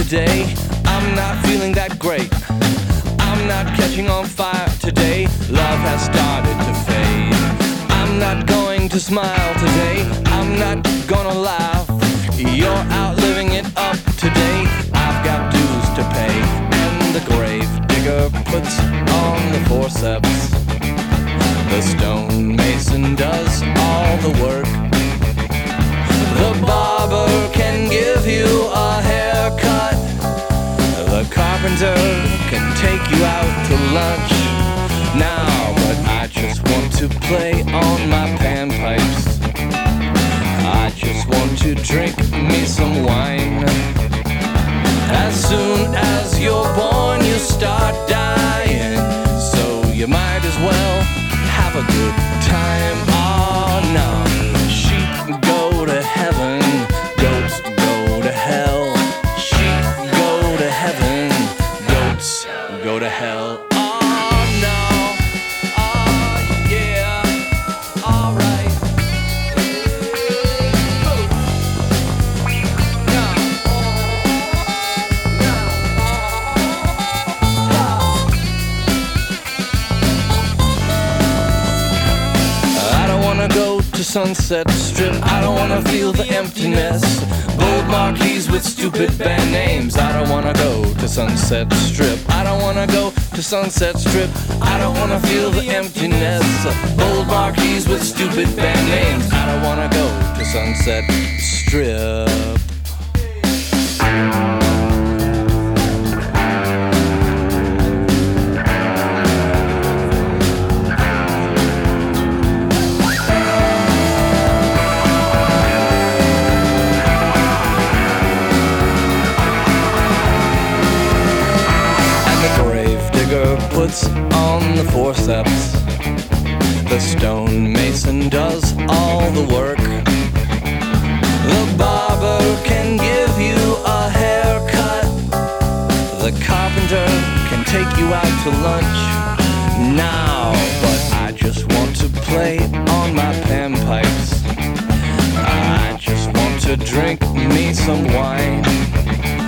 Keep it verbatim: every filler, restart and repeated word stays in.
today. I'm not feeling that great. I'm not catching on fire today. Love has started to fade. I'm not going to smile today. I'm not gonna laugh. You're out living it up today. I've got dues to pay, and the grave digger puts on the forceps. The stonemason does all the work. The barber can give you a haircut. The carpenter can take you out to lunch. Now, but I just want to play on my panpipes. I just want to drink me some wine. As soon as you're born, you start dying. So you might as well have a good time. Oh no, sheep go to heaven, goats go to hell. Sheep go to heaven, goats go to hell. Oh no, oh yeah, alright. Go to Sunset Strip. I don't wanna feel the emptiness. Bold marquees with stupid band names. I don't wanna go to Sunset Strip. I don't wanna go to Sunset Strip. I don't wanna feel the emptiness. Bold marquees with stupid band names. I don't wanna go to Sunset Strip. Puts on the forceps. The stonemason does all the work. The barber can give you a haircut. The carpenter can take you out to lunch. Now, but I just want to play on my panpipes. I just want to drink me some wine.